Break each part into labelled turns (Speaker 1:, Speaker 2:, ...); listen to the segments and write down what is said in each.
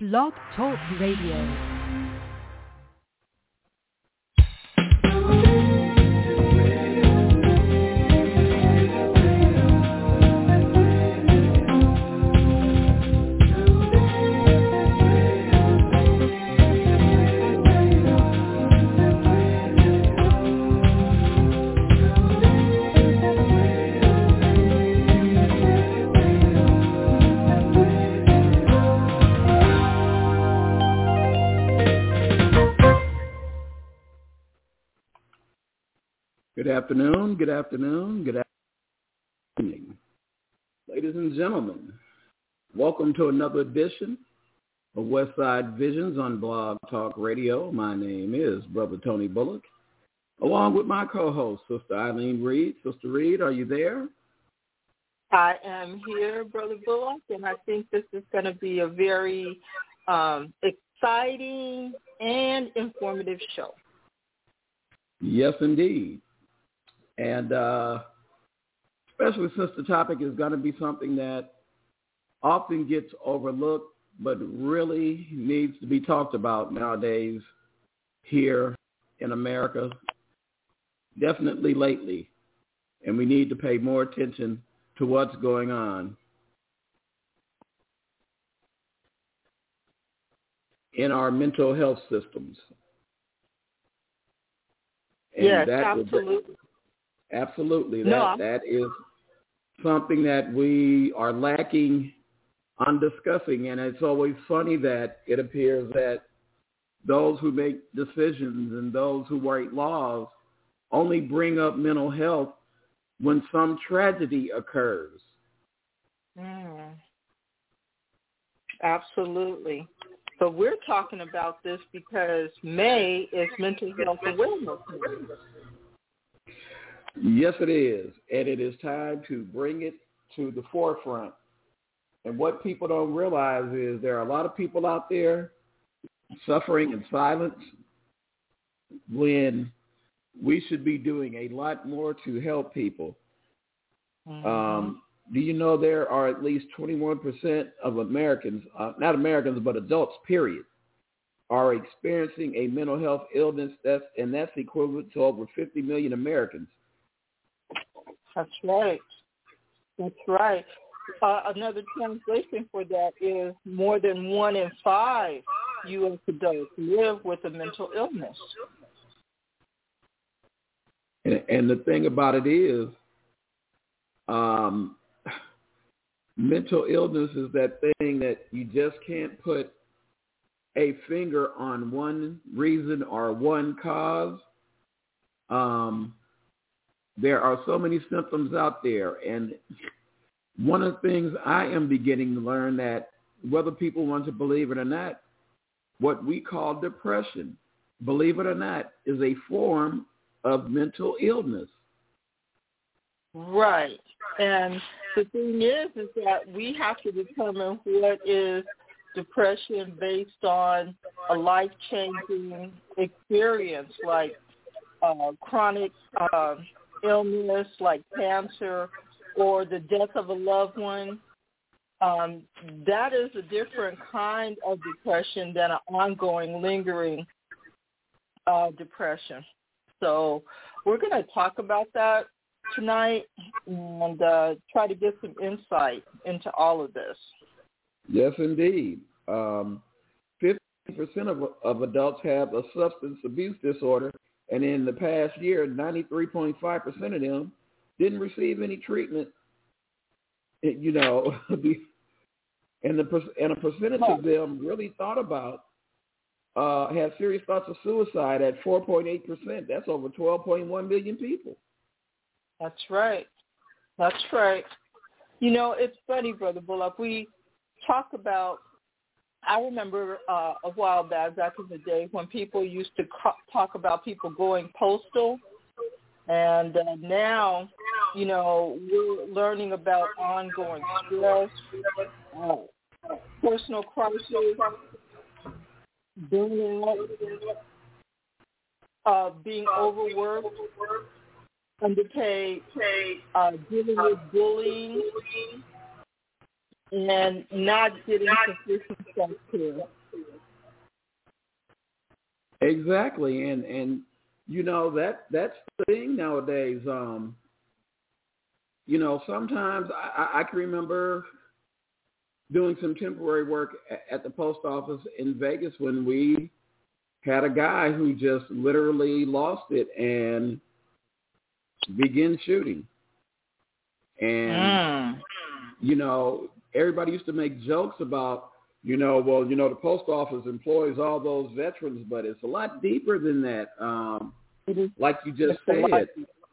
Speaker 1: Blog Talk Radio.
Speaker 2: Good afternoon, good evening. Ladies and gentlemen, welcome to another edition of Westside Visions on Blog Talk Radio. My name is Brother Tony Bullock, along with my co-host, Sister Eileen Reed. Sister Reed, are you there?
Speaker 3: I am here, Brother Bullock, and I think this is going to be a very exciting and informative show.
Speaker 2: Yes, indeed. And especially since the topic is going to be something that often gets overlooked, but really needs to be talked about nowadays here in America, definitely lately. And we need to pay more attention to what's going on in our mental health systems. And
Speaker 3: yes, absolutely.
Speaker 2: Absolutely. That is something that we are lacking on discussing. And it's always funny that it appears that those who make decisions and those who write laws only bring up mental health when some tragedy occurs.
Speaker 3: Absolutely. So we're talking about this because May is Mental Health Awareness Month.
Speaker 2: Yes, it is. And it is time to bring it to the forefront. And what people don't realize is there are a lot of people out there suffering in silence when we should be doing a lot more to help people. Do you know there are at least 21% of Americans, not Americans, but adults, period, are experiencing a mental health illness, and that's equivalent to over 50 million Americans.
Speaker 3: That's right. That's right. Another translation for that is more than 1 in 5 U.S. adults live with a mental illness.
Speaker 2: And the thing about it is, mental illness is that thing that you just can't put a finger on one reason or one cause. There are so many symptoms out there, and one of the things I am beginning to learn that whether people want to believe it or not, what we call depression, believe it or not, is a form of mental illness.
Speaker 3: Right. And the thing is that we have to determine what is depression based on a life-changing experience like chronic illness like cancer or the death of a loved one. That is a different kind of depression than an ongoing, lingering depression. So we're going to talk about that tonight and try to get some insight into all of this.
Speaker 2: Yes, indeed. 50% of adults have a substance abuse disorder, and in the past year, 93.5% of them didn't receive any treatment. And a percentage of them really thought about have serious thoughts of suicide at 4.8%. That's over 12.1 million people.
Speaker 3: That's right. That's right. It's funny, Brother Bullock. We talk about, I remember a while back in the day when people used to talk about people going postal. And now, we're learning about ongoing stress, personal crisis, burnout, being overworked, underpaid, dealing with bullying, and not getting sufficient self-care.
Speaker 2: Exactly, and you know that's the thing nowadays. You know, sometimes I can remember doing some temporary work at the post office in Vegas when we had a guy who just literally lost it and began shooting. And, you know, everybody used to make jokes about, the post office employs all those veterans, but it's a lot deeper than that. Like you just said,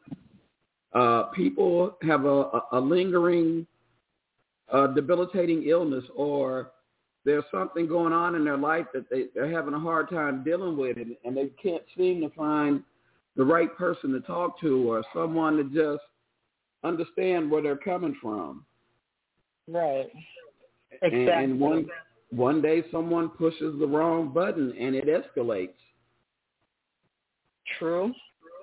Speaker 2: people have a lingering debilitating illness, or there's something going on in their life that they're having a hard time dealing with, and they can't seem to find the right person to talk to or someone to just understand where they're coming from.
Speaker 3: Right. Exactly.
Speaker 2: And one day someone pushes the wrong button and it escalates.
Speaker 3: True.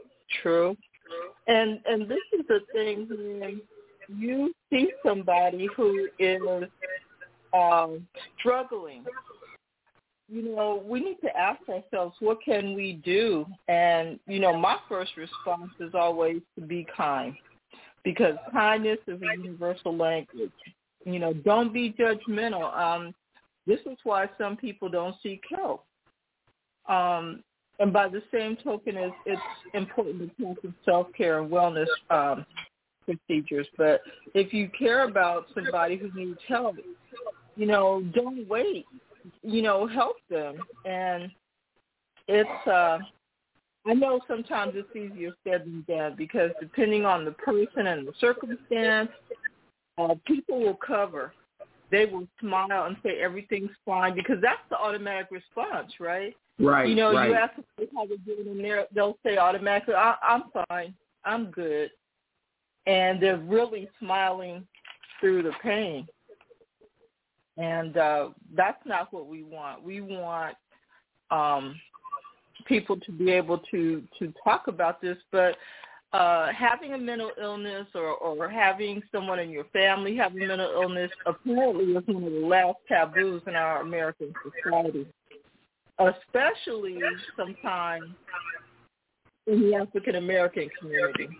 Speaker 3: And this is the thing when you see somebody who is struggling, we need to ask ourselves, what can we do? And, my first response is always to be kind, because kindness is a universal language. Don't be judgmental. This is why some people don't seek help. And by the same token, it's important to practice self-care and wellness procedures. But if you care about somebody who needs help, don't wait. Help them. And it's I know sometimes it's easier said than done, because depending on the person and the circumstance, people will cover. They will smile and say everything's fine, because that's the automatic response, right?
Speaker 2: Right.
Speaker 3: You ask them how they're doing, and they'll say automatically, I'm fine, I'm good. And they're really smiling through the pain. And that's not what we want. We want people to be able to talk about this, but having a mental illness or having someone in your family have a mental illness apparently is one of the last taboos in our American society, especially sometimes in the African American community.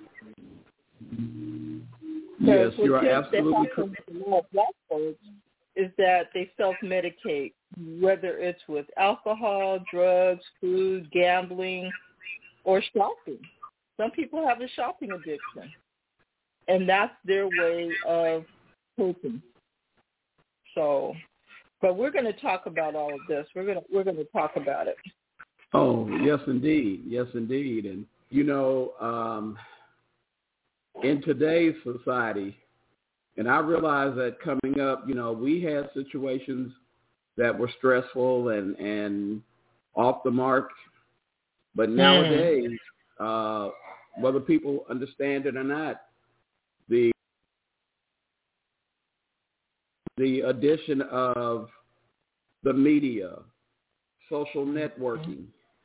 Speaker 2: Yes, you are absolutely correct.
Speaker 3: Black folks is that they self-medicate, whether it's with alcohol, drugs, food, gambling, or shopping. Some people have a shopping addiction, and that's their way of coping. So, but we're going to talk about all of this. We're going to talk about it.
Speaker 2: Oh, yes, indeed. And in today's society, and I realize that coming up, we had situations that were stressful and off the mark, but nowadays, whether people understand it or not, the addition of the media, social networking,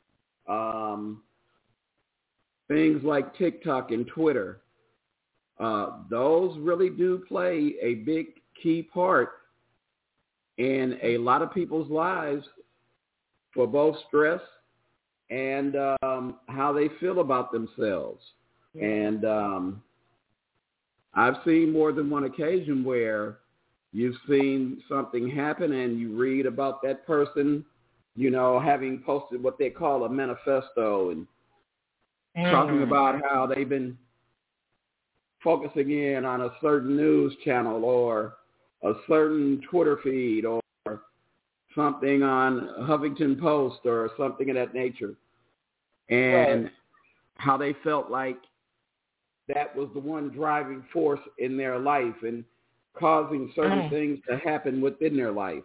Speaker 2: things like TikTok and Twitter, those really do play a big key part in a lot of people's lives for both stress and how they feel about themselves. Yeah. And I've seen more than one occasion where you've seen something happen and you read about that person, having posted what they call a manifesto and talking about how they've been focusing in on a certain news channel or a certain Twitter feed or something on Huffington Post or something of that nature, and how they felt like that was the one driving force in their life and causing certain things to happen within their life.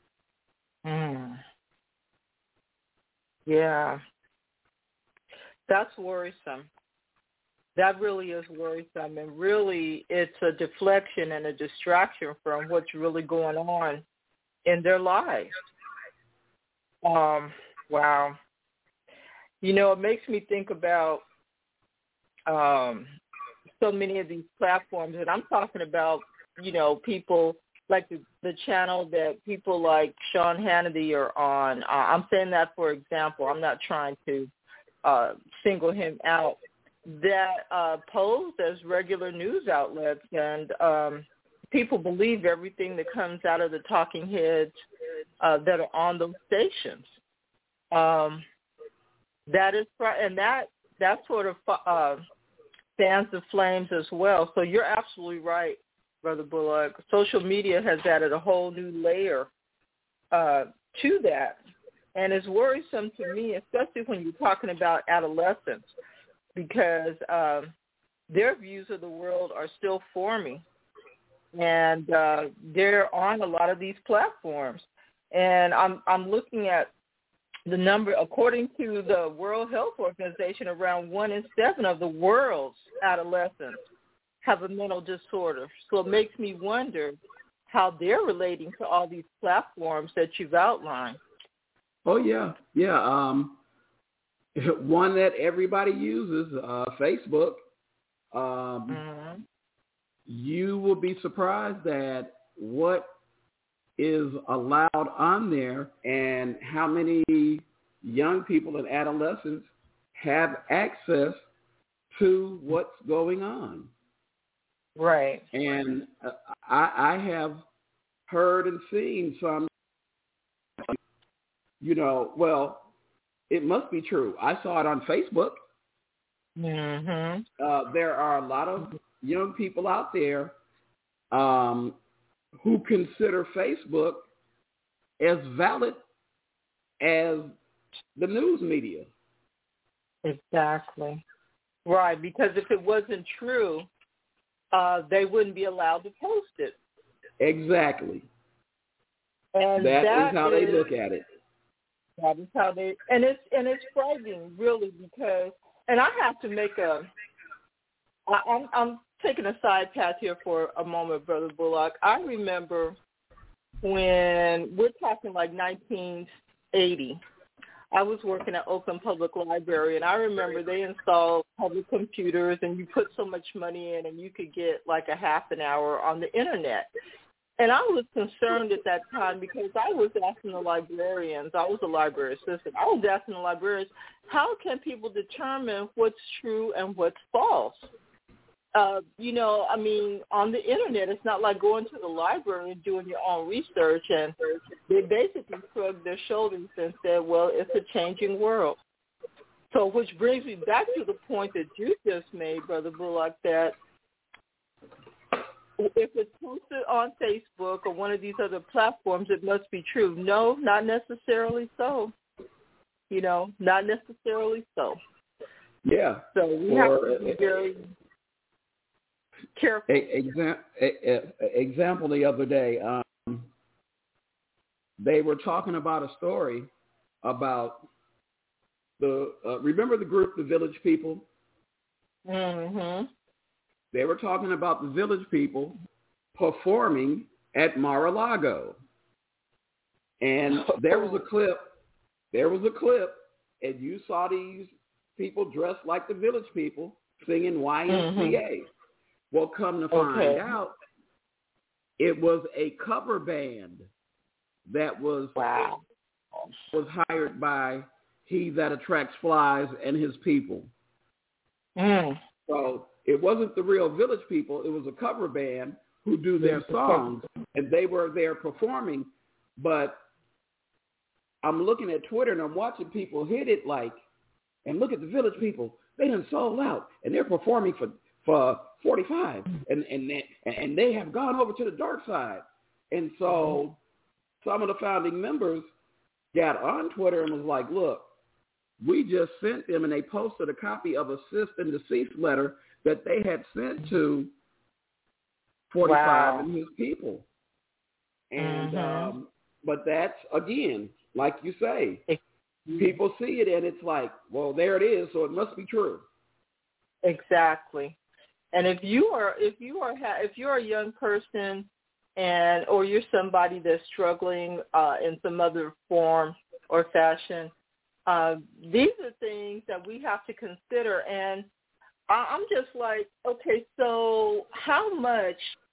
Speaker 3: Yeah. That's worrisome. That really is worrisome, and really it's a deflection and a distraction from what's really going on in their lives. Wow. It makes me think about so many of these platforms, and I'm talking about, people like the channel that people like Sean Hannity are on. I'm saying that for example. I'm not trying to single him out. That posed as regular news outlets, and people believe everything that comes out of the talking heads that are on those stations. That is, and that sort of fans the flames as well. So you're absolutely right, Brother Bullock. Social media has added a whole new layer to that, and it's worrisome to me, especially when you're talking about adolescents, because their views of the world are still forming, and they're on a lot of these platforms. And I'm looking at the number, according to the World Health Organization, around 1 in 7 of the world's adolescents have a mental disorder. So it makes me wonder how they're relating to all these platforms that you've outlined.
Speaker 2: Oh, yeah. One that everybody uses, Facebook. You will be surprised at what is allowed on there and how many young people and adolescents have access to what's going on.
Speaker 3: Right.
Speaker 2: And I have heard and seen some, well, it must be true. I saw it on Facebook. There are a lot of young people out there who consider Facebook as valid as the news media.
Speaker 3: Exactly. Right, because if it wasn't true, they wouldn't be allowed to post it.
Speaker 2: Exactly.
Speaker 3: And
Speaker 2: that is how they look at it.
Speaker 3: That is how they, and it's frightening, really, because, and I have to make I'm taking a side path here for a moment, Brother Bullock. I remember when, we're talking like 1980, I was working at Oakland Public Library, and I remember they installed public computers, and you put so much money in, and you could get like a half an hour on the Internet. And I was concerned at that time because I was asking the librarians, I was a library assistant, I was asking the librarians, how can people determine what's true and what's false? On the Internet, it's not like going to the library and doing your own research. And they basically shrugged their shoulders and said, well, it's a changing world. So which brings me back to the point that you just made, Brother Bullock, that if it's posted on Facebook or one of these other platforms, it must be true. No, not necessarily so. Not necessarily so.
Speaker 2: Yeah.
Speaker 3: So we have to be very careful.
Speaker 2: Example the other day, they were talking about a story about remember the group, the Village People?
Speaker 3: Mm-hmm.
Speaker 2: They were talking about the Village People performing at Mar-a-Lago. And there was a clip, and you saw these people dressed like the Village People singing YMCA. Mm-hmm. Well, come to find out, it was a cover band that was hired by He That Attracts Flies and his people. So it wasn't the real Village People. It was a cover band who do their songs, and they were there performing. But I'm looking at Twitter, and I'm watching people hit it and look at the Village People. They done sold out, and they're performing for 45, and they have gone over to the dark side. And so some of the founding members got on Twitter and was like, look, we just sent them, and they posted a copy of a cease and desist letter that they had sent to 45 and his people. And but that's, again, like you say, people see it, and it's like, well, there it is, so it must be true.
Speaker 3: Exactly. And if you're a young person, or you're somebody that's struggling in some other form or fashion, these are things that we have to consider. And I'm just like, okay, so how much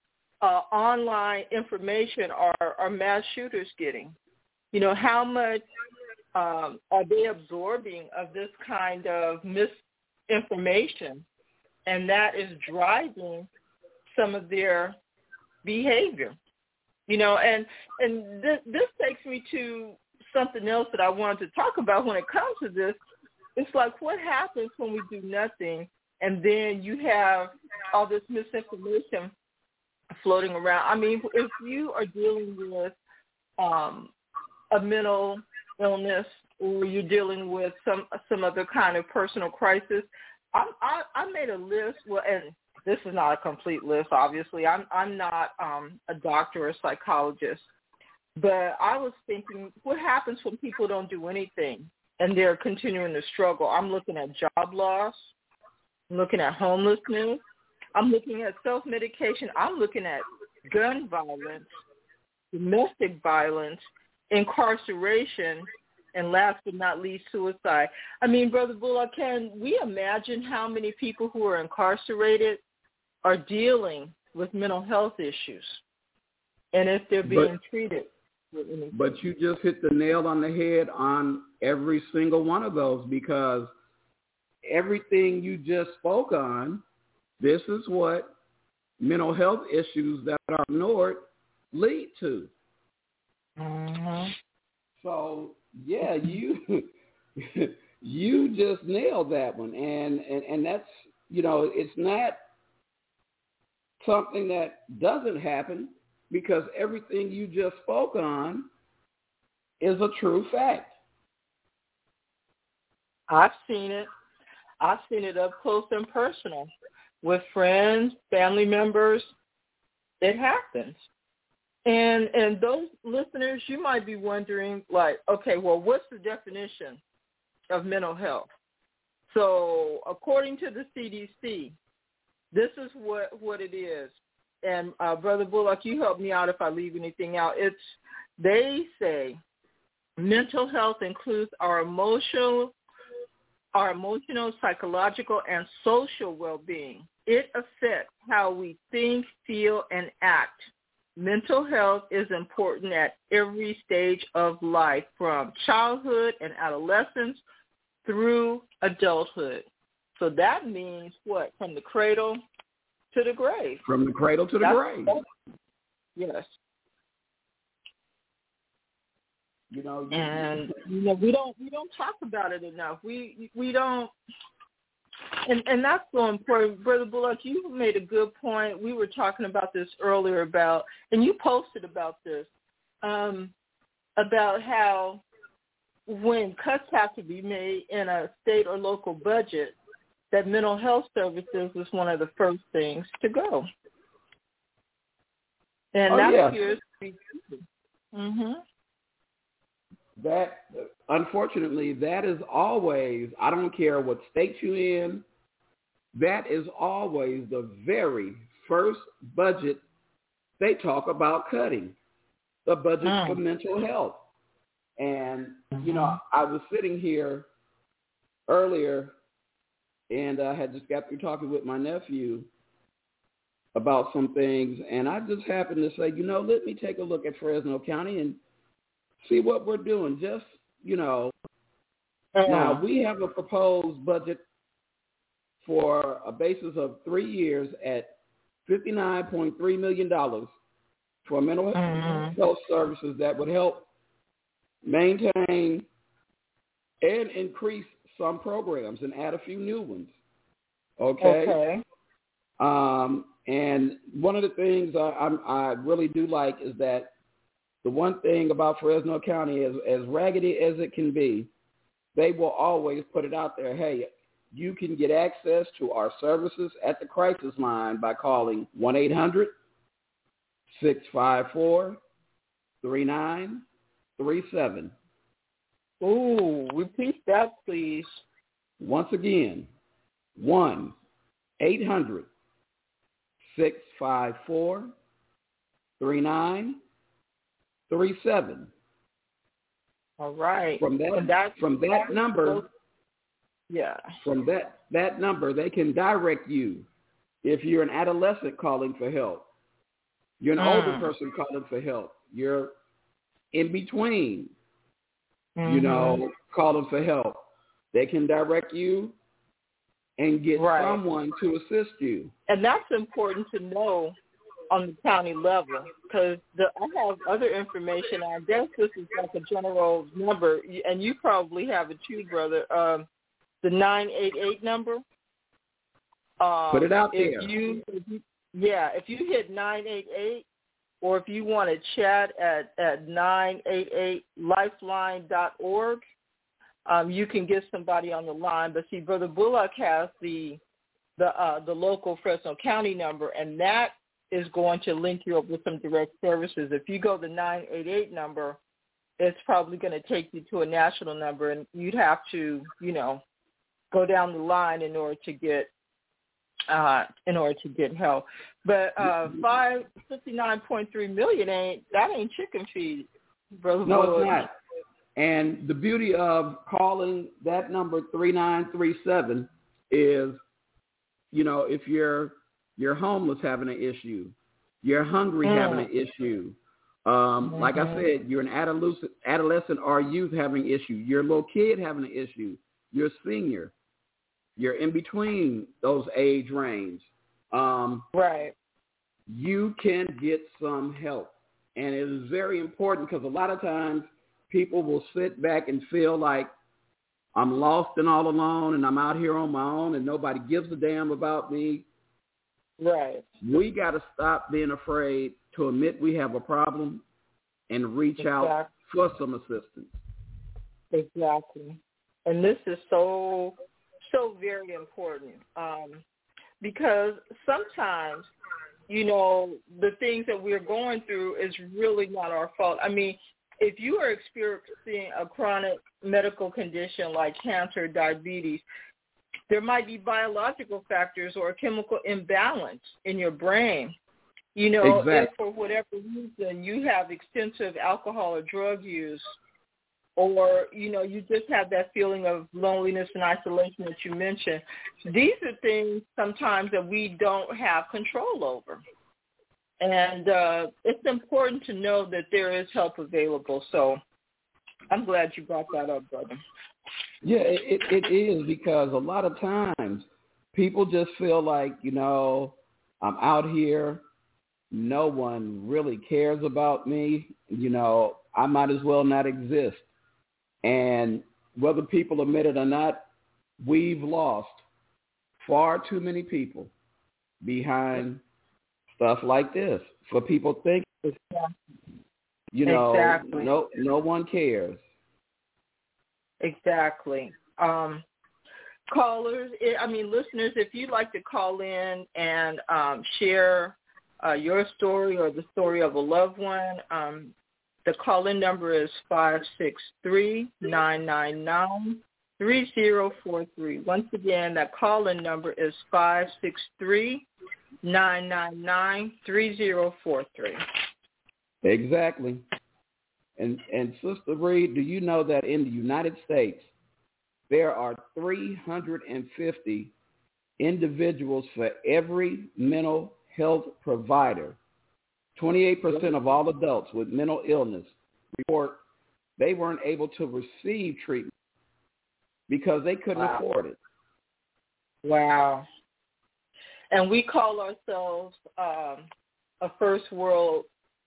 Speaker 3: online information are mass shooters getting? You know, how much are they absorbing of this kind of misinformation, and that is driving some of their behavior. You know, and this takes me to something else that I wanted to talk about when it comes to this. It's like, what happens when we do nothing, and then you have all this misinformation floating around? I mean, if you are dealing with a mental illness, or you're dealing with some other kind of personal crisis, I made a list. Well, and this is not a complete list, obviously. I'm not a doctor or a psychologist, but I was thinking, what happens when people don't do anything and they're continuing to struggle? I'm looking at job loss. I'm looking at homelessness. I'm looking at self-medication. I'm looking at gun violence, domestic violence, incarceration, and last but not least, suicide. I mean, Brother Bullock, can we imagine how many people who are incarcerated are dealing with mental health issues, and if they're being treated with anything?
Speaker 2: But you just hit the nail on the head on every single one of those, because everything you just spoke on, this is what mental health issues that are ignored lead to.
Speaker 3: Mm-hmm.
Speaker 2: So, yeah, you just nailed that one. And that's, you know, it's not something that doesn't happen, because everything you just spoke on is a true fact.
Speaker 3: I've seen it. I've seen it up close and personal with friends, family members. It happens. And those listeners, you might be wondering, like, okay, well, what's the definition of mental health? So according to the CDC, this is what it is. And Brother Bullock, you help me out if I leave anything out. They say mental health includes our emotional, psychological, and social well-being. It affects how we think, feel, and act. Mental health is important at every stage of life, from childhood and adolescence through adulthood. So that means what? From the cradle to the grave.
Speaker 2: From the cradle to the grave.
Speaker 3: Yes.
Speaker 2: You know,
Speaker 3: and you know, we don't talk about it enough. We don't, and that's so important, Brother Bullock. You made a good point. We were talking about this earlier about, and you posted about this, about how when cuts have to be made in a state or local budget, that mental health services is one of the first things to go. And that appears to be true. Mm-hmm.
Speaker 2: That, unfortunately, that is always, I don't care what state you're in, that is always the very first budget they talk about cutting, the budget for mental health. And, you know, I was sitting here earlier, and I had just got through talking with my nephew about some things, and I just happened to say, you know, let me take a look at Fresno County and see what we're doing. Just, you know, now we have a proposed budget for a basis of 3 years at $59.3 million for mental health services that would help maintain and increase some programs and add a few new ones. Okay. And one of the things I really do like is that the one thing about Fresno County is, as raggedy as it can be, they will always put it out there, hey, you can get access to our services at the crisis line by calling 1-800-654-3937.
Speaker 3: Ooh, repeat that, please.
Speaker 2: Once again, 1-800-654-3937.
Speaker 3: All right.
Speaker 2: From that number,
Speaker 3: yeah.
Speaker 2: From that number, they can direct you. If you're an adolescent calling for help, You're an older person calling for help. You're in between, calling for help. They can direct you and get someone to assist you.
Speaker 3: And that's important to know on the county level, because I have other information. I guess this is like a general number, and you probably have it too, brother. The 988 number.
Speaker 2: Put it out there.
Speaker 3: If you hit 988, or if you want to chat at 988lifeline.org, you can get somebody on the line. But see, Brother Bullock has the local Fresno County number, and that is going to link you up with some direct services. If you go to the 988 number, it's probably going to take you to a national number, and you'd have to, go down the line in order to get help. But 59.3 million ain't chicken feed, Brother.
Speaker 2: No,
Speaker 3: Bullock.
Speaker 2: it's not. And the beauty of calling that number 3937 is, if you're homeless having an issue, you're hungry having an issue. Like I said, you're an adolescent or youth having an issue. You're a little kid having an issue. You're a senior. You're in between those age range. You can get some help. And it is very important because a lot of times people will sit back and feel like I'm lost and all alone and I'm out here on my own and nobody gives a damn about me.
Speaker 3: Right.
Speaker 2: We got to stop being afraid to admit we have a problem and reach out for some assistance.
Speaker 3: Exactly. And this is so very important because sometimes, the things that we're going through is really not our fault. I mean, if you are experiencing a chronic medical condition like cancer, diabetes, there might be biological factors or a chemical imbalance in your brain. If for whatever reason you have extensive alcohol or drug use, or, you just have that feeling of loneliness and isolation that you mentioned, these are things sometimes that we don't have control over. And it's important to know that there is help available. So I'm glad you brought that up, brother.
Speaker 2: Yeah, it is, because a lot of times people just feel like, I'm out here, no one really cares about me, I might as well not exist. And whether people admit it or not, we've lost far too many people behind stuff like this. For people think, no one cares.
Speaker 3: Exactly. Callers, listeners, if you'd like to call in and share your story or the story of a loved one, the call-in number is 563-999-3043. Once again, that call-in number is 563-999-3043.
Speaker 2: Exactly. And Sister Reed, do you know that in the United States, there are 350 individuals for every mental health provider? 28% of all adults with mental illness report they weren't able to receive treatment because they couldn't afford it.
Speaker 3: Wow. And we call ourselves a first world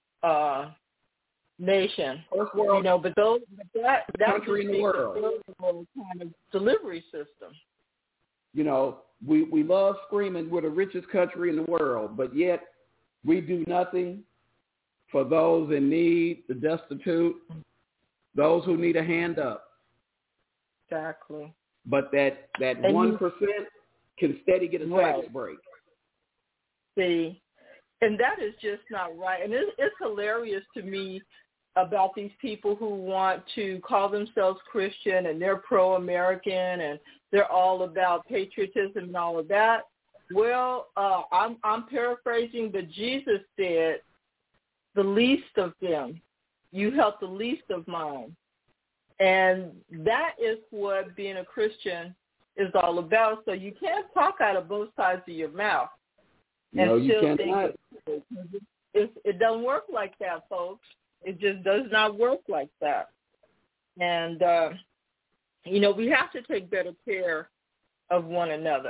Speaker 3: nation.
Speaker 2: First world,
Speaker 3: but that
Speaker 2: country in the world.
Speaker 3: Kind of delivery system.
Speaker 2: We love screaming we're the richest country in the world, but yet we do nothing for those in need, the destitute, those who need a hand up.
Speaker 3: Exactly.
Speaker 2: But that 1% can steady get a tax break.
Speaker 3: See, and that is just not right. And it's hilarious to me about these people who want to call themselves Christian and they're pro-American and they're all about patriotism and all of that. Well, I'm paraphrasing, but Jesus said, the least of them, you help the least of mine. And that is what being a Christian is all about. So you can't talk out of both sides of your mouth.
Speaker 2: No, you cannot.
Speaker 3: it doesn't work like that, folks. It just does not work like that. And, we have to take better care of one another,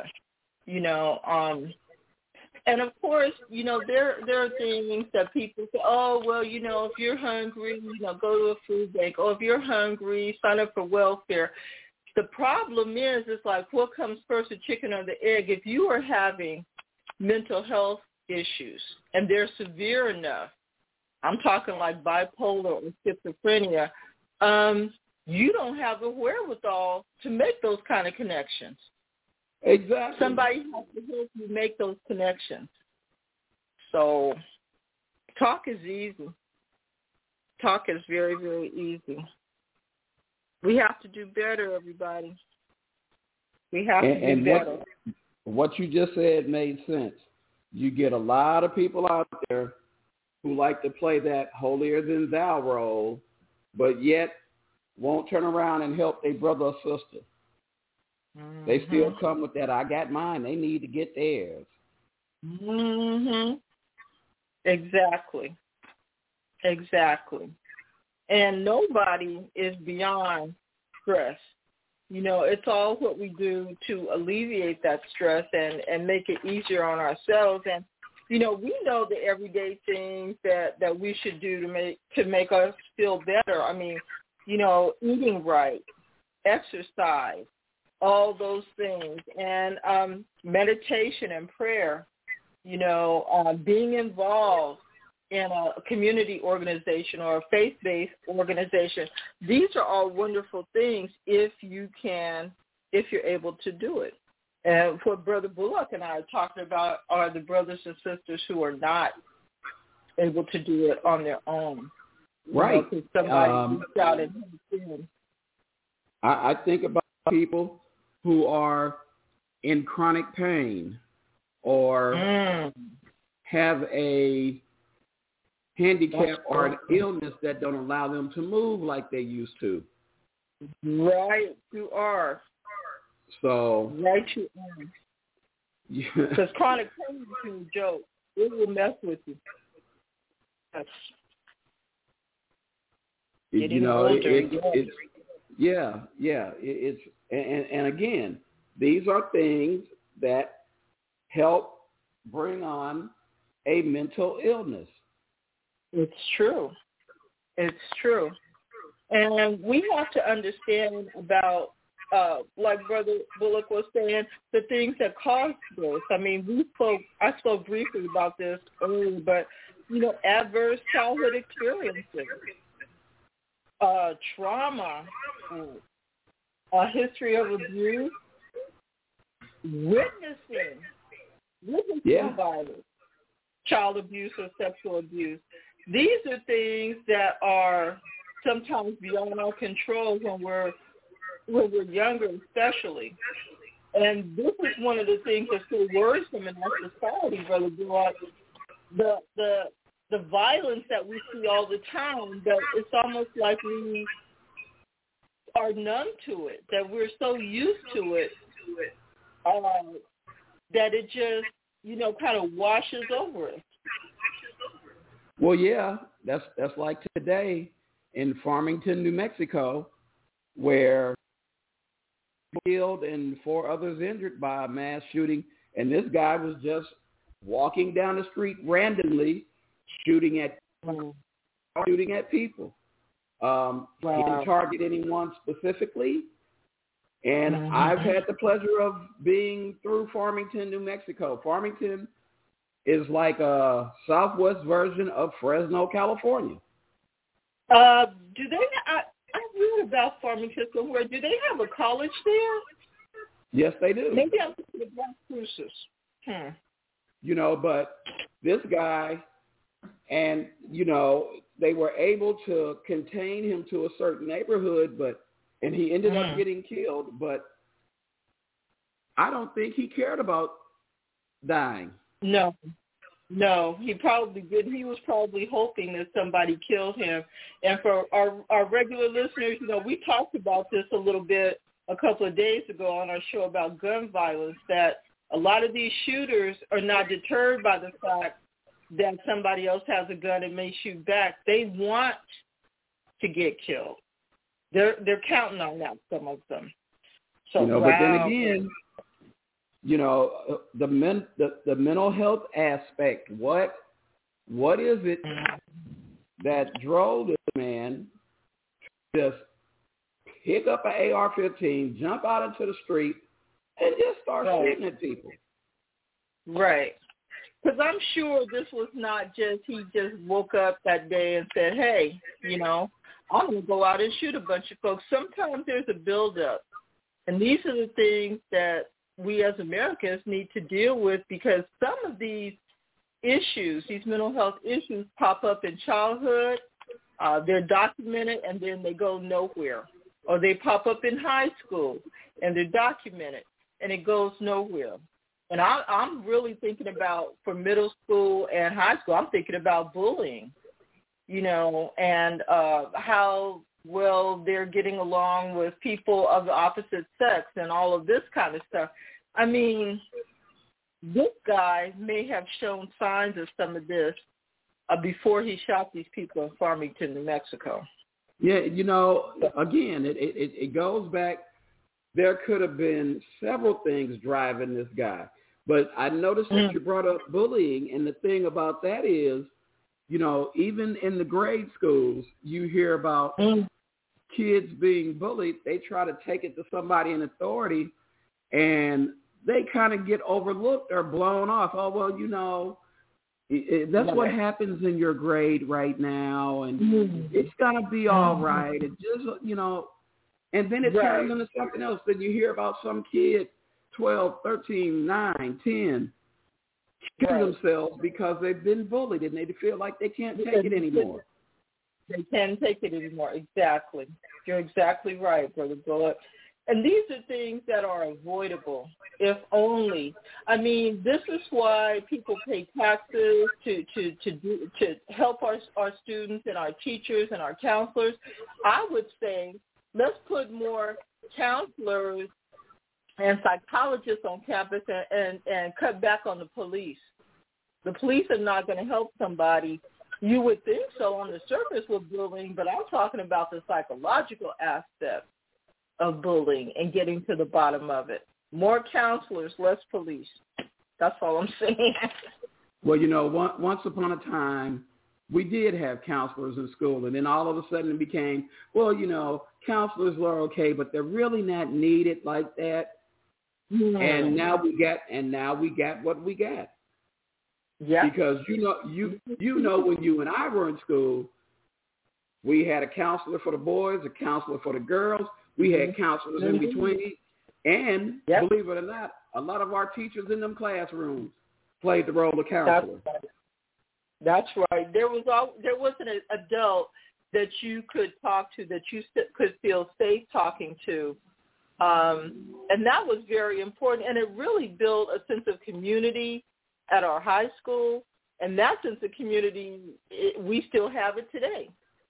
Speaker 3: and of course, there are things that people say, oh, well, if you're hungry, go to a food bank. Or if you're hungry, sign up for welfare. The problem is, it's like, what comes first, the chicken or the egg? If you are having mental health issues and they're severe enough, I'm talking like bipolar or schizophrenia, you don't have the wherewithal to make those kind of connections.
Speaker 2: Exactly.
Speaker 3: Somebody has to help you make those connections. So talk is easy. Talk is very, very easy. We have to do better, everybody. We have to do better.
Speaker 2: What you just said made sense. You get a lot of people out there who like to play that holier-than-thou role, but yet won't turn around and help their brother or sister. Mm-hmm. They still come with that, I got mine, they need to get theirs.
Speaker 3: Mm-hmm. Exactly. And nobody is beyond stress. It's all what we do to alleviate that stress and make it easier on ourselves. And, we know the everyday things that we should do to make us feel better. I mean, eating right, exercise, all those things, and meditation and prayer, being involved in a community organization or a faith-based organization. These are all wonderful things if you're able to do it. And what Brother Bullock and I are talking about are the brothers and sisters who are not able to do it on their own.
Speaker 2: Right.
Speaker 3: Somebody out and
Speaker 2: I think about people who are in chronic pain or have a handicap or an illness that don't allow them to move like they used to.
Speaker 3: Right, you are.
Speaker 2: So.
Speaker 3: Right, you are. Because chronic pain is no joke. It will mess with you. That's
Speaker 2: it's and again, these are things that help bring on a mental illness.
Speaker 3: It's true. And we have to understand about, like Brother Bullock was saying, the things that cause this. I mean, I spoke briefly about this earlier, but, adverse childhood experiences, trauma, a history of abuse, witnessing violence, child abuse or sexual abuse. These are things that are sometimes beyond our control when we're younger, especially. And this is one of the things that's so worrisome in our society, Brother Bullock. The violence that we see all the time, that it's almost like we are numb to it, that we're so used to it, that it just, kind of washes over us.
Speaker 2: Well, yeah, that's like today in Farmington, New Mexico, where killed and 4 others injured by a mass shooting, and this guy was just walking down the street randomly, shooting at people. He didn't target anyone specifically, and I've had the pleasure of being through Farmington, New Mexico. Farmington is like a southwest version of Fresno, California.
Speaker 3: Do they? I read about Farmington somewhere. Do they have a college there?
Speaker 2: Yes, they do.
Speaker 3: Maybe I'm thinking of Black Cruises.
Speaker 2: But this guy, and they were able to contain him to a certain neighborhood, and he ended up getting killed. But I don't think he cared about dying. No, he probably did. He was probably hoping that somebody killed him. And for our regular listeners, we talked about this a little bit a couple of days ago on our show about gun violence, that a lot of these shooters are not deterred by the fact
Speaker 3: that somebody else has a gun and may shoot back. They want to get killed. They're counting on that, some of them. So,
Speaker 2: wow. But then again, the mental health aspect. What is it that drove this man to just pick up an AR-15, jump out into the street, and just start shooting at people?
Speaker 3: Right. Because I'm sure this was not just he just woke up that day and said, hey, I'm going to go out and shoot a bunch of folks. Sometimes there's a buildup. And these are the things that we as Americans need to deal with, because some of these issues, these mental health issues, pop up in childhood. They're documented and then they go nowhere. Or they pop up in high school and they're documented and it goes nowhere. And I'm really thinking about, for middle school and high school, I'm thinking about bullying, and how well they're getting along with people of the opposite sex and all of this kind of stuff. I mean, this guy may have shown signs of some of this before he shot these people in Farmington, New Mexico.
Speaker 2: Yeah, again, it goes back. There could have been several things driving this guy. But I noticed that you brought up bullying, and the thing about that is, even in the grade schools, you hear about kids being bullied. They try to take it to somebody in authority, and they kind of get overlooked or blown off. Oh, well, that's what happens in your grade right now, and it's going to be all right. It just, and then it turns into something else. Then you hear about some kid, 12, 13, 9, 10, killing themselves because they've been bullied and they feel like they can't take it anymore.
Speaker 3: They can't take it anymore. Exactly. You're exactly right, Brother Bullock. And these are things that are avoidable, if only. I mean, this is why people pay taxes to help our students and our teachers and our counselors. I would say let's put more counselors and psychologists on campus and cut back on the police. The police are not going to help somebody. You would think so on the surface with bullying, but I'm talking about the psychological aspect of bullying and getting to the bottom of it. More counselors, less police. That's all I'm saying.
Speaker 2: Well, once upon a time, we did have counselors in school, and then all of a sudden it became, counselors are okay, but they're really not needed like that. And now we got what we got. Yeah. Because when you and I were in school, we had a counselor for the boys, a counselor for the girls. We had counselors in between, and believe it or not, a lot of our teachers in them classrooms played the role of counselor.
Speaker 3: That's right. There wasn't an adult that you could talk to, that you could feel safe talking to. And that was very important, and it really built a sense of community at our high school, and that sense of community, we still have it today.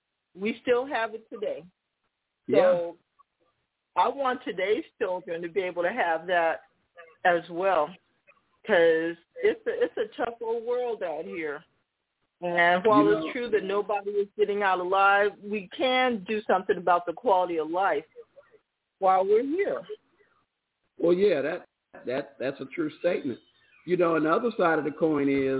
Speaker 3: So I want today's children to be able to have that as well, because it's a tough old world out here. And while it's true that nobody is getting out alive, we can do something about the quality of life while we're here.
Speaker 2: Well, yeah, that's a true statement. And the other side of the coin is,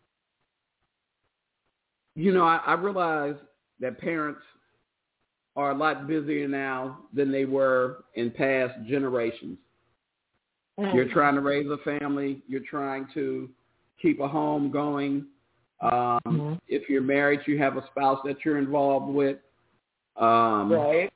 Speaker 2: I realize that parents are a lot busier now than they were in past generations. Mm-hmm. You're trying to raise a family. You're trying to keep a home going. If you're married, you have a spouse that you're involved with. Right.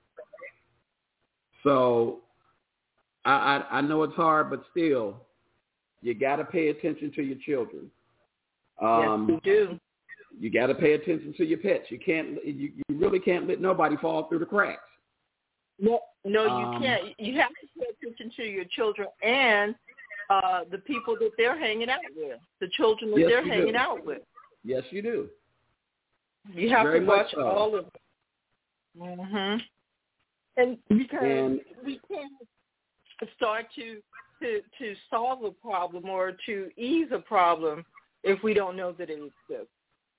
Speaker 2: So I know it's hard, but still, you got to pay attention to your children.
Speaker 3: Yes, you do.
Speaker 2: You got to pay attention to your pets. You really can't let nobody fall through the cracks.
Speaker 3: No, you can't. You have to pay attention to your children and the people that they're hanging out with, the children that they're hanging out with.
Speaker 2: Yes, you do.
Speaker 3: You have to watch all of them. Mm-hmm. And because we can't start to solve a problem or to ease a problem if we don't know that it exists.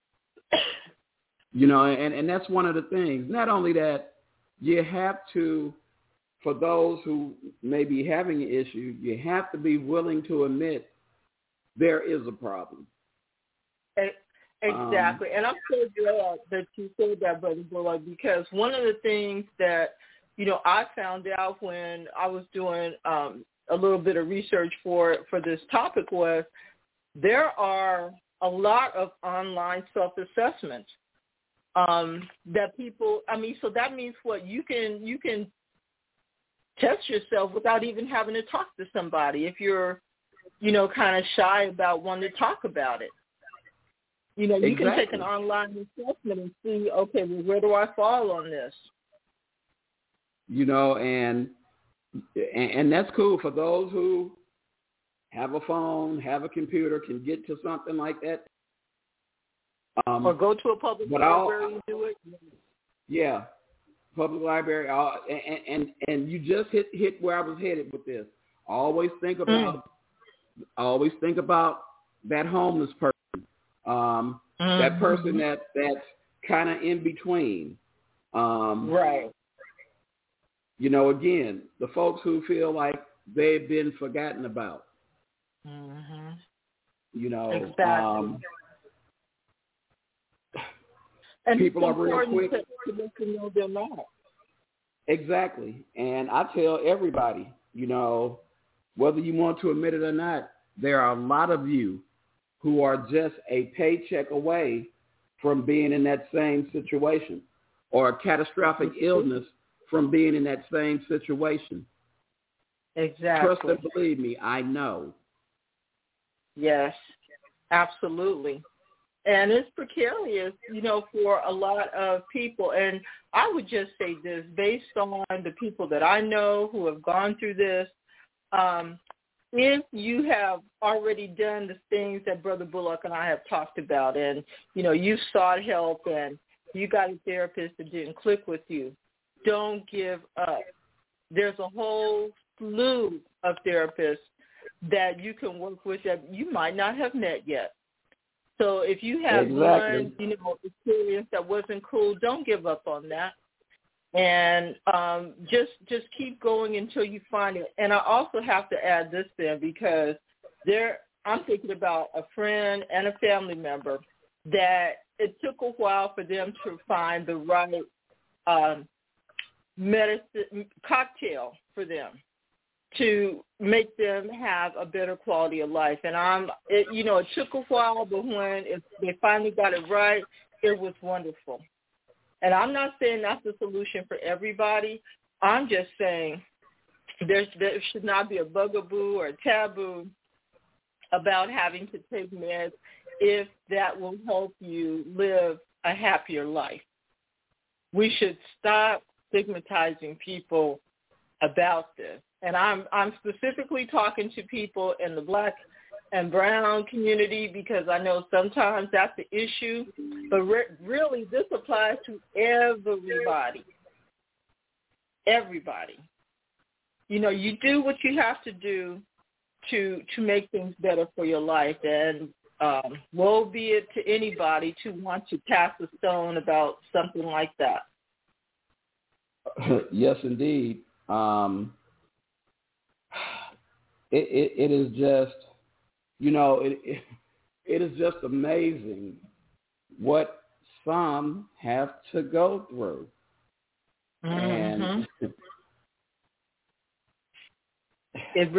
Speaker 2: You know, and that's one of the things. Not only that, you have to, for those who may be having an issue, you have to be willing to admit there is a problem.
Speaker 3: Exactly. And I'm so glad that you said that, Brother Bullock, because one of the things that, you know, I found out when I was doing a little bit of research for this topic was there are a lot of online self-assessments that people, I mean, so that means what? You can test yourself without even having to talk to somebody if you're, you know, kind of shy about wanting to talk about it. You know, you can take an online assessment and see, okay, well, where do I fall on this?
Speaker 2: You know, and that's cool for those who have a phone, have a computer, can get to something like that.
Speaker 3: Or go to a public library and do it.
Speaker 2: Yeah, public library. And you just hit where I was headed with this. Always think about that homeless person, that person that's kind of in between.
Speaker 3: Right.
Speaker 2: You know, again, the folks who feel like they've been forgotten about.
Speaker 3: Mm-hmm.
Speaker 2: You know,
Speaker 3: exactly. And
Speaker 2: people are real quick
Speaker 3: to let them know they're not.
Speaker 2: Exactly. And I tell everybody, you know, whether you want to admit it or not, there are a lot of you who are just a paycheck away from being in that same situation, or a catastrophic illness from being in that same situation.
Speaker 3: Exactly.
Speaker 2: Trust and believe me, I know.
Speaker 3: Yes, absolutely. And it's precarious, you know, for a lot of people. And I would just say this, based on the people that I know who have gone through this, if you have already done the things that Brother Bullock and I have talked about, and, you know, you've sought help and you got a therapist that didn't click with you, don't give up. There's a whole slew of therapists that you can work with that you might not have met yet. So if you have one, you know, experience that wasn't cool, don't give up on that. And just keep going until you find it. And I also have to add this in, because I'm thinking about a friend and a family member that it took a while for them to find the right medicine cocktail for them to make them have a better quality of life. And it took a while, but when they finally got it right, it was wonderful. And I'm not saying that's the solution for everybody. I'm just saying there should not be a bugaboo or a taboo about having to take meds if that will help you live a happier life. We should stop stigmatizing people about this. And I'm specifically talking to people in the Black and brown community, because I know sometimes that's the issue. But really, this applies to everybody. Everybody. You know, you do what you have to do to make things better for your life. And woe be it to anybody to want to cast a stone about something like that.
Speaker 2: Yes, indeed. It is just, you know, it is just amazing what some have to go through.
Speaker 3: Mm-hmm.
Speaker 2: And
Speaker 3: it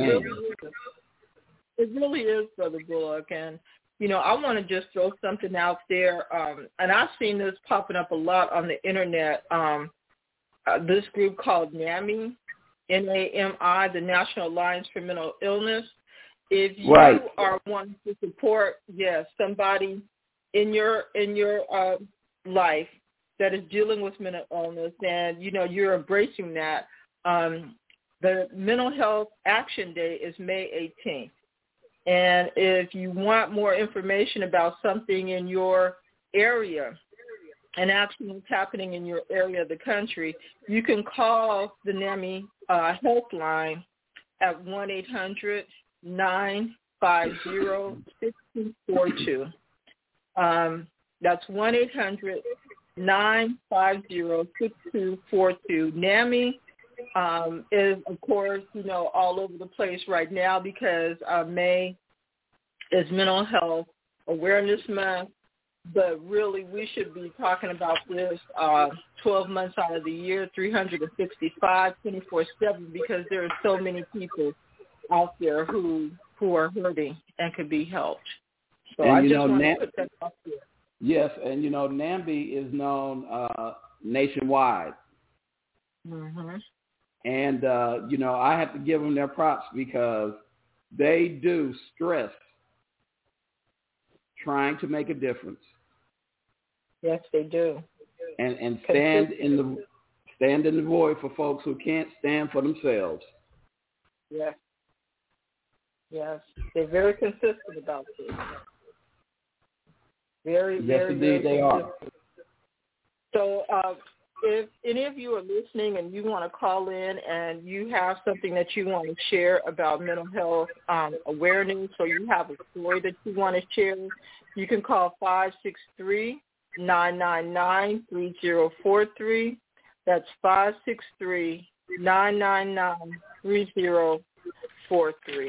Speaker 3: really is, Brother Bullock. And, you know, I want to just throw something out there. And I've seen this popping up a lot on the internet. This group called NAMI, NAMI, the National Alliance for Mental Illness. If you are wanting to support, somebody in your life that is dealing with mental illness, and you know you're embracing that, the Mental Health Action Day is May 18th. And if you want more information about something in your area and actually what's happening in your area of the country, you can call the NAMI helpline at 1-800-950-6266. 6242. That's 1-800-950-6242. NAMI is, of course, all over the place right now because May is Mental Health Awareness Month. But really, we should be talking about this 12 months out of the year, 365, 24/7, because there are so many people out there who are hurting and could be helped. So
Speaker 2: and,
Speaker 3: I just want to put that out there.
Speaker 2: Yes, and, NAMBI is known nationwide.
Speaker 3: Mm-hmm.
Speaker 2: And, I have to give them their props because they do stress trying to make a difference.
Speaker 3: Yes, they do.
Speaker 2: And stand in the void for folks who can't stand for themselves.
Speaker 3: Yes. Yes. They're very consistent about this. Very,
Speaker 2: yes,
Speaker 3: very,
Speaker 2: indeed,
Speaker 3: very
Speaker 2: they
Speaker 3: consistent.
Speaker 2: are.
Speaker 3: So if any of you are listening and you want to call in and you have something that you want to share about mental health awareness, or you have a story that you want to share, you can call 563-999-3043. That's 563-999-3043.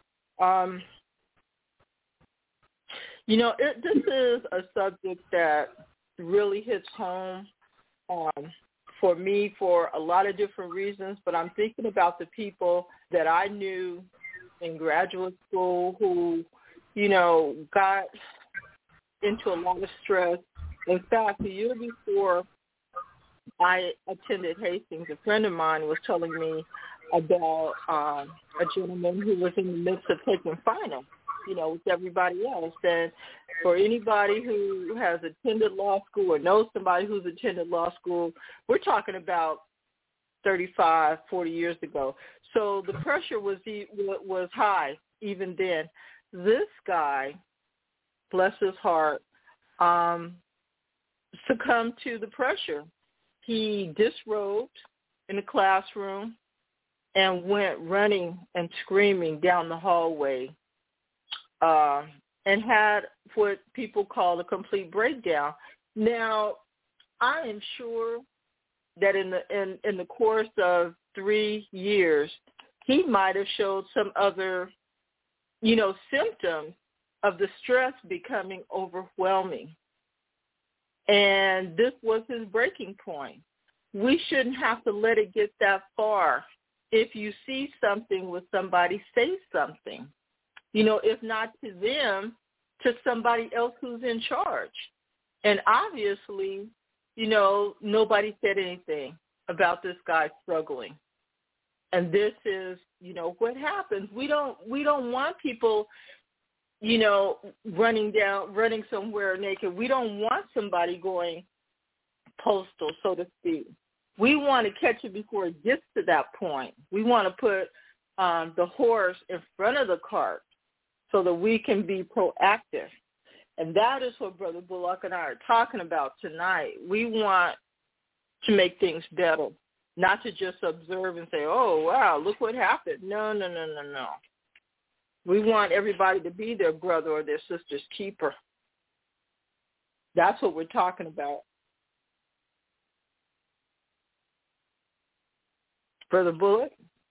Speaker 3: This is a subject that really hits home for me for a lot of different reasons, but I'm thinking about the people that I knew in graduate school who, got into a lot of stress. In fact, the year before I attended Hastings, a friend of mine was telling me about a gentleman who was in the midst of taking finals, with everybody else. And for anybody who has attended law school or knows somebody who's attended law school, we're talking about 35, 40 years ago. So the pressure was high even then. This guy, bless his heart, succumbed to the pressure. He disrobed in the classroom and went running and screaming down the hallway, and had what people call a complete breakdown. Now, I am sure that in the course of 3 years, he might have showed some other, symptoms of the stress becoming overwhelming. And this was his breaking point. We shouldn't have to let it get that far. If you see something with somebody, say something. If not to them, to somebody else who's in charge. And obviously, nobody said anything about this guy struggling. And this is, what happens. We don't want people, running somewhere naked. We don't want somebody going postal, so to speak. We want to catch it before it gets to that point. We want to put the horse in front of the cart so that we can be proactive. And that is what Brother Bullock and I are talking about tonight. We want to make things better, not to just observe and say, oh, wow, look what happened. No. We want everybody to be their brother or their sister's keeper. That's what we're talking about. Brother Bullock?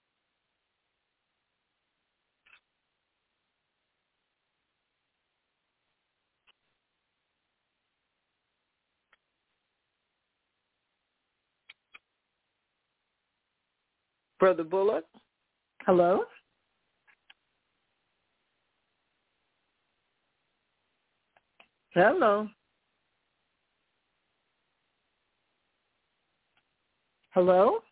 Speaker 3: Brother Bullock? Hello? Hello? Hello?